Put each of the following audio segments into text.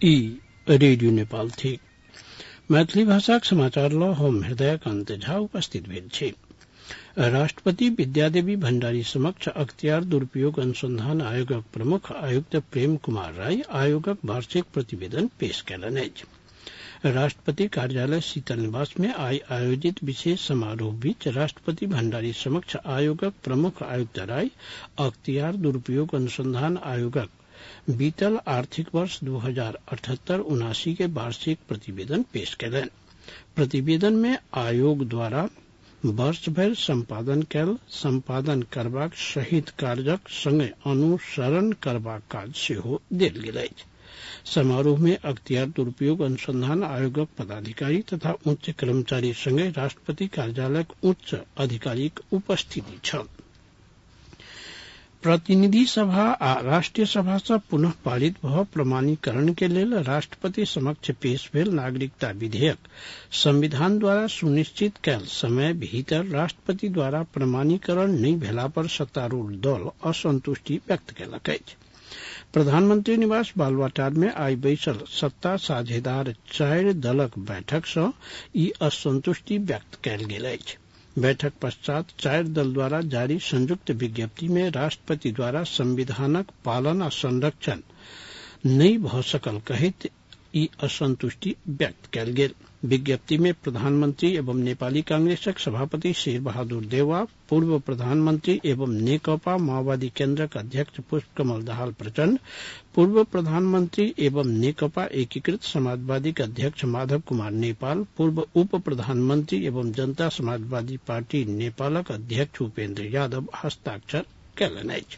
ई रेडियो नेपाल थी। मैथिली भाषाक समाचार ल हम हृदय कांत झा उपस्थित भेल छी। राष्ट्रपति विद्यादेवी भण्डारी समक्ष अख्तियार दुरूपयोग अनुसंधान आयोगक प्रमुख आयुक्त प्रेम कुमार राय आयोगक वार्षिक प्रतिवेदन पेश कयलनि अछि। राष्ट्रपति कार्यालय शीतल निवास में आई आयोजित विशेष समारोह बीच राष्ट्रपति भण्डारी समक्ष आयोगक प्रमुख आयुक्त राय अख्तियार दुरूपयोग अनुसंधान आयोगक बीतल आर्थिक वर्ष 2078-79 के वार्षिक प्रतिवेदन पेश कयलनि। प्रतिवेदन में आयोग द्वारा वर्ष भर संपादन करबाक सहित कार्यक संगे अनुसरण करबाक काज सेहो देल गेल अछि। समारोह में अख्तियार दुरूपयोग अनुसंधान आयोगक पदाधिकारी तथा उच्च कर्मचारी संगे राष्ट्रपति कार्यालयक उच्च अधिकारीक उपस्थिति छल। प्रतिनिधि सभा आ राष्ट्रीय सभा से पुनः पारित भ प्रमाणीकरण के लेल राष्ट्रपति समक्ष पेश भेल नागरिकता विधेयक संविधान द्वारा सुनिश्चित कैल समय भीतर राष्ट्रपति द्वारा प्रमाणीकरण नहीं भेला पर सत्तारूढ़ दल असंतुष्टि व्यक्त कयलक अछि। प्रधानमंत्री निवास बालुवाटार में आई बैसल सत्ता साझेदार 4 दलक बैठक से ई असंतुष्टि व्यक्त कयल गेल अछि। बैठक पश्चात 4 दल द्वारा जारी संयुक्त विज्ञप्ति में राष्ट्रपति द्वारा संविधानक पालन आ संरक्षण नहीं भ सकल कहैत ई असंतुष्टि व्यक्त कयल गेल। विज्ञप्ति में प्रधानमंत्री एवं नेपाली कांग्रेसक सभापति शेर बहादुर देउवा, पूर्व प्रधानमंत्री एवं नेकपा माओवादी केन्द्रक अध्यक्ष पुष्पकमल दाहाल प्रचण्ड, पूर्व प्रधानमंत्री एवं नेकपा एकीकृत समाजवादी अध्यक्ष माधव कुमार नेपाल, पूर्व उप प्रधानमंत्री एवं जनता समाजवादी पार्टी नेपालक अध्यक्ष उपेन्द्र यादव हस्ताक्षर कयलनि अछि।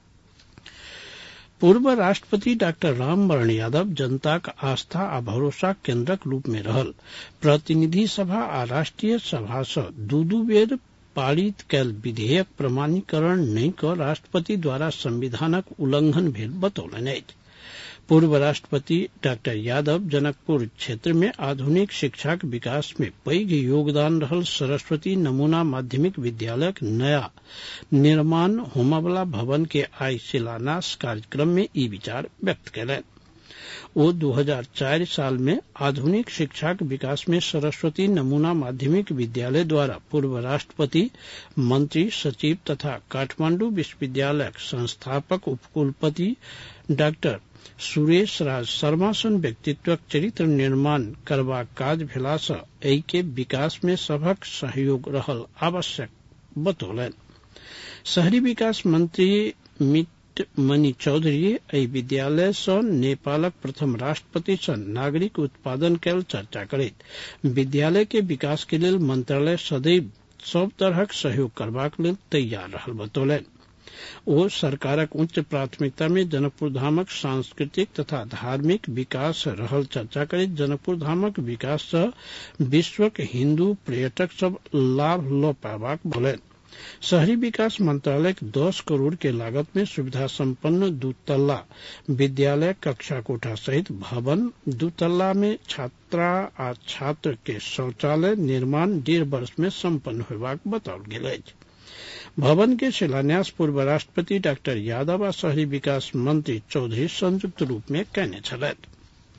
पूर्व राष्ट्रपति डॉक्टर रामवरण यादव जनताक आस्था आ भरोसा केन्द्रक रूप में रहल। प्रतिनिधि सभा आ राष्ट्रीय सभा से दू बेर पारित कैल विधेयक प्रमाणीकरण नहीं क राष्ट्रपति द्वारा संविधानक उल्लंघन भेल बतौलनि अछि। पूर्व राष्ट्रपति डॉक्टर यादव जनकपुर क्षेत्र में आधुनिक शिक्षाक विकास में पैघ योगदान रहल सरस्वती नमूना माध्यमिक विद्यालयक नया निर्माण होमवला भवन के आई शिलान्यास कार्यक्रम में ई विचार व्यक्त कयलनि। वो 2004 साल में आधुनिक शिक्षाक विकास में सरस्वती नमूना माध्यमिक विद्यालय द्वारा पूर्व राष्ट्रपति, मंत्री, सचिव तथा काठमांडू विश्वविद्यालय संस्थापक उपकुलपति डॉक्टर सुरेश राज शर्मा सन व्यक्तित्वक चरित्र निर्माण करबाक काज भेला से एहि के विकास में सभक सहयोग रहल आवश्यक बतौलनि। शहरी विकास मंत्री मणि चौधरी एहि विद्यालय से नेपालक प्रथम राष्ट्रपति सन नागरिक उत्पादन कैल चर्चा करैत विद्यालय के विकास के लेल मंत्रालय सदैव सब तरहक सहयोग करबाक लेल तैयार रहल बतौलनि। ओ सरकारक उच्च प्राथमिकता में जनकपुर धामक सांस्कृतिक तथा धार्मिक विकास रहल चर्चा करैत जनकपुर धामक विकास से विश्वक हिंदू पर्यटक सब लाभ ल पाबाक बोलनि। शहरी विकास मंत्रालय 10 करोड़ के लागत में सुविधा संपन्न 2 तल्ला विद्यालय कक्षा कोठा सहित भवन, 2 तल्ला में छात्रा आ छात्र के शौचालय निर्माण 1.5 वर्ष में संपन्न होबाक बताओल गेल अछि। भवन के शिलान्यास पूर्व राष्ट्रपति डॉक्टर यादव आ शहरी विकास मंत्री चौधरी संयुक्त रूप में कयने छलथि।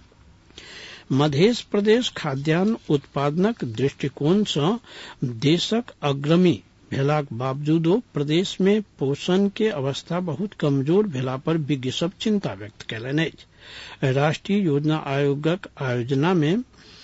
मध्य प्रदेश खाद्यान्न उत्पादनक दृष्टिकोण से देशक अग्रणी भेलाक बावजूदो प्रदेश में पोषण के अवस्था बहुत कमजोर भेला पर विज्ञ सब चिंता व्यक्त कयलनि अछि। राष्ट्रीय योजना आयोगक आयोजना में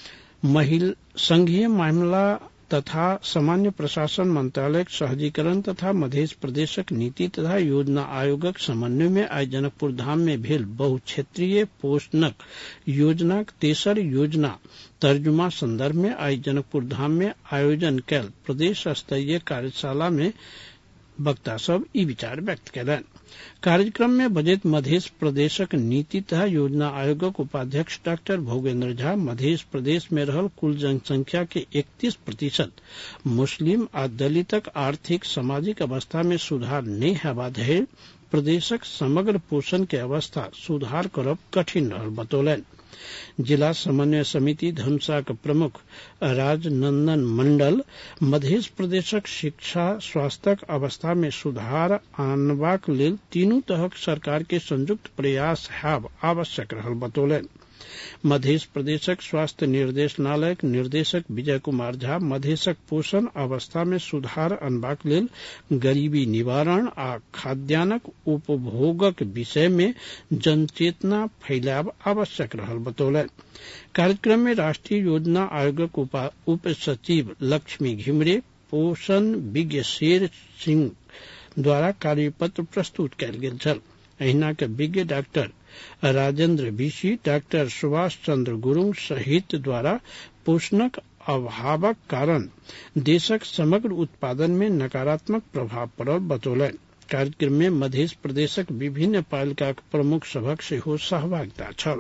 संघीय मामला तथा सामान्य प्रशासन मंत्रालय सहजीकरण तथा मध्य प्रदेशक नीति तथा योजना आयोगक समन्वय में आज जनकपुर धाम में भेल बहुक्षेत्रीय पोषणक योजनाक तेसर योजना तर्जुमा संदर्भ में आज जनकपुर धाम में आयोजन कैल प्रदेश स्तरीय कार्यशाला में वक्ता सब ई विचार व्यक्त कयलनि। कार्यक्रम में बजट मध्य प्रदेशक नीति तथा योजना आयोगक उपाध्यक्ष डॉक्टर भोगेन्द्र झा मध्य प्रदेश में रहल कुल जनसंख्या के 31% मुस्लिम आ दलितक आर्थिक सामाजिक अवस्था में सुधार नहीं हेबा धरि प्रदेशक समग्र पोषण के अवस्था सुधार करब कठिन रहल बतौलनि। जिला समन्वय समिति धनुषाक प्रमुख राजनंदन मंडल मध्य प्रदेशक शिक्षा स्वास्थ्यक अवस्था में सुधार आनबाक लेल तीनू तरहक सरकार के संयुक्त प्रयास हेब आवश्यक रहल बतौलनि। मध्य प्रदेशक स्वास्थ्य निर्देशनालय निर्देशक विजय कुमार झा मधेशक पोषण अवस्था में सुधार अनबाक लेल गरीबी निवारण आ खाद्यान्नक उपभोगक विषय में जनचेतना फैलाव आवश्यक रहल बतौलन। कार्यक्रम में राष्ट्रीय योजना आयोगक उप सचिव लक्ष्मी घिमरे पोषण विज्ञ शेर सिंह द्वारा कार्यपत्र प्रस्तुत कयल गेल छल। अहिना के विज्ञ doctor Rajendra BC, doctor Subhash Chandra Gurung सहित द्वारा पोषणक अभावक कारण देशक समग्र उत्पादन में नकारात्मक प्रभाव पड़ल बतौलन। कार्यक्रम में मध्य प्रदेशक विभिन्न पालिकाक प्रमुख सभक सेहो सहभागिता छल।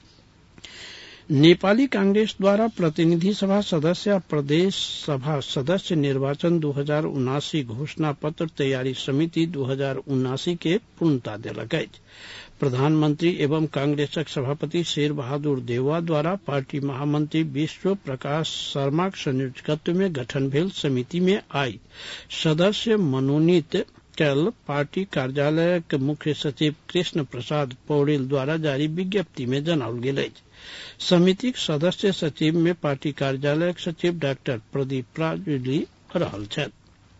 नेपाली कांग्रेस द्वारा प्रतिनिधि सभा सदस्य और प्रदेश सभा सदस्य निर्वाचन 2079 घोषणा पत्र तैयारी समिति 2079 के पूर्णता देलक अछि। प्रधानमंत्री एवं कांग्रेसक सभापति शेर बहादुर देउवा द्वारा पार्टी महामंत्री विश्व प्रकाश शर्माक संयोजकत्व में गठन भेल समिति में आई सदस्य मनोनीत कल पार्टी कार्यालय के मुख्य सचिव कृष्ण प्रसाद पौडेल द्वारा जारी विज्ञप्ति में जनाओल गेल अछि। समितिक सदस्य सचिव में पार्टी कार्यालय सचिव डॉक्टर प्रदीप राजुली रहल छथि।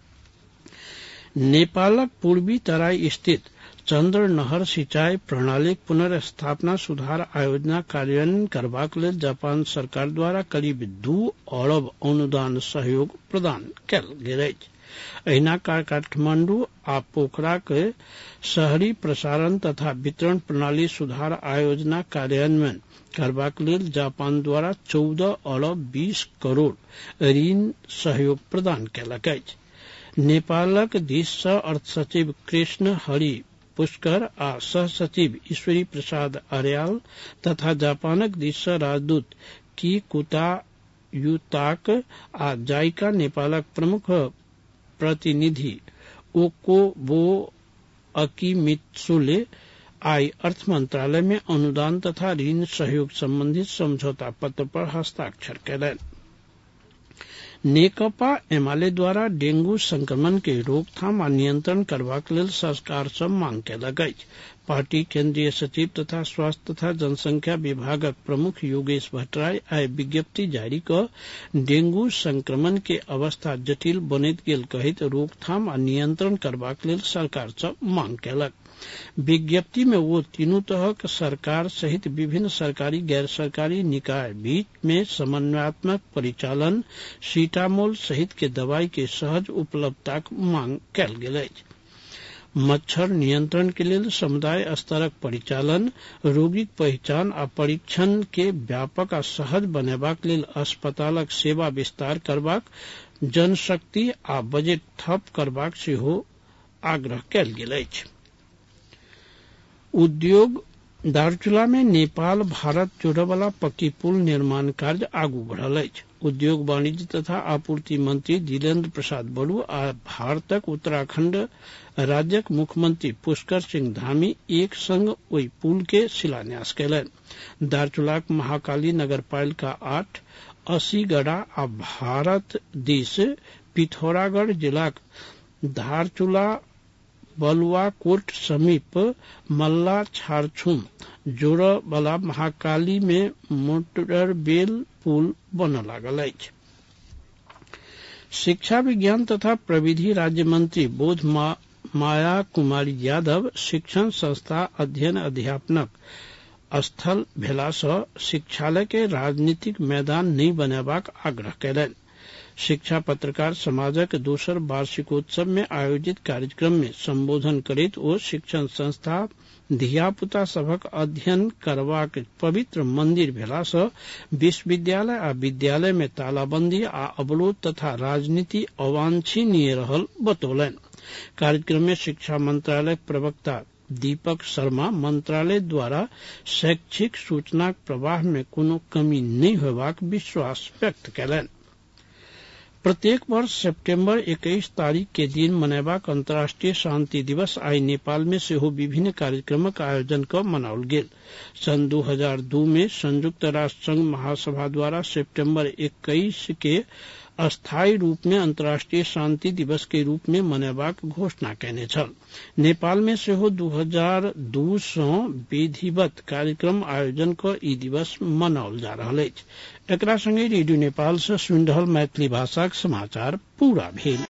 नेपालक पूर्वी तराई स्थित चंद्र नहर सिंचाई प्रणाली पुनर्स्थापना सुधार आयोजना कार्यान्वयन करबाक लेल जापान सरकार द्वारा करीब 2 अरब अनुदान सहयोग प्रदान कयल गेल अछि। अहिना काठमांडू आ पोखरा के शहरी प्रसारण तथा वितरण प्रणाली सुधार आयोजना कार्यान्वयन करबाक लेल जापान द्वारा 14 अरब 20 करोड़ ऋण सहयोग प्रदान कयलक अछि। नेपालक दिस सँ अर्थ सचिव कृष्ण हरि पुष्कर आ सह सचिव ईश्वरी प्रसाद अर्याल तथा जापानक दिस सँ राजदूत कीकुता युताक आ जाइका नेपालक प्रमुख प्रतिनिधि ओकोबो अकिमित्सुले आई अर्थ मंत्रालय में अनुदान तथा ऋण सहयोग संबंधित समझौता पत्र पर हस्ताक्षर कयलनि। नेकपा एमाले द्वारा डेंगू संक्रमण के रोकथाम आ नियंत्रण करबाक लेल सरकार सँ मांग कयलक अछि। पार्टी केंद्रीय सचिव तथा स्वास्थ्य तथा जनसंख्या विभागक प्रमुख योगेश भट्टराय आई विज्ञप्ति जारी क डेंगू संक्रमण के अवस्था जटिल बनैत गेल कहैत रोकथाम आ नियंत्रण करबाक लेल सरकार सँ मांग कयलक। विज्ञप्ति में वो तीनों तहक सरकार सहित विभिन्न सरकारी गैर सरकारी निकाय बीच में समन्वयात्मक परिचालन सीटामोल सहित के दवाई के सहज उपलब्धताक मांग कयल गेल अछि। मच्छर नियंत्रण के लेल समुदाय स्तरक परिचालन रोगीक पहचान आ परीक्षण के व्यापक आ सहज बनेबाक लेल अस्पतालक सेवा विस्तार करबाक जनशक्ति आ बजट थप करबाक सेहो आग्रह कयल गेल अछि। उद्योग दार्चुला में नेपाल भारत जोड़े वाला पक्की पुल निर्माण कार्य आगू बढ़ल अछि। उद्योग वाणिज्य तथा आपूर्ति मंत्री जिलेन्द्र प्रसाद बड़ू आ भारतक उत्तराखंड राज्यक मुख्यमंत्री पुष्कर सिंह धामी एक संग ओहि पुल के शिलान्यास कयलनि। दार्चुलाक महाकाली नगरपालिका 8 असीगढ़ा आ भारत दिस पिथौरागढ़ जिलाक धारचुला बलुआकोट समीप मल्ला छारछुम जोड़ वाला महाकाली में मोटरबेल पुल बन लागल अछि। शिक्षा विज्ञान तथा प्रविधि राज्य मंत्री बोध माया कुमारी यादव शिक्षण संस्था अध्ययन अध्यापनक स्थल भेला सँ शिक्षालय के राजनीतिक मैदान नहीं बनेबाक आग्रह कयलनि। शिक्षा पत्रकार समाजक दोसर वार्षिकोत्सव में आयोजित कार्यक्रम में संबोधन करैत ओ शिक्षण संस्था धियापुता सभक अध्ययन करबाक पवित्र मंदिर भेला सँ विश्वविद्यालय आ विद्यालय में तालाबंदी आ अवरोध तथा राजनीति अवांछनीय रहल बतौलनि। कार्यक्रम में शिक्षा मंत्रालय प्रवक्ता दीपक शर्मा मंत्रालय द्वारा शैक्षिक सूचनाक प्रवाह में कोनो कमी नहीं होबाक विश्वास व्यक्त कयलनि। प्रत्येक वर्ष सितंबर 21 तारीख के दिन मनेबाक अंतर्राष्ट्रीय शांति दिवस आई नेपाल में सेहो विभिन्न कार्यक्रमक आयोजन क मनाओल गेल। सन 2002 में संयुक्त राष्ट्र संघ महासभा द्वारा सितंबर 21 के अस्थायी रूप में अंतर्राष्ट्रीय शांति दिवस के रूप में मनेबाक घोषणा कयने छल। नेपाल में सेहो 2002 सँ विधिवत कार्यक्रम आयोजन क ई दिवस मनाओल जा रहल अछि। एकरा संगे रेडियो नेपाल सँ सुनि रहल मैथिली भाषाक समाचार पूरा भेल।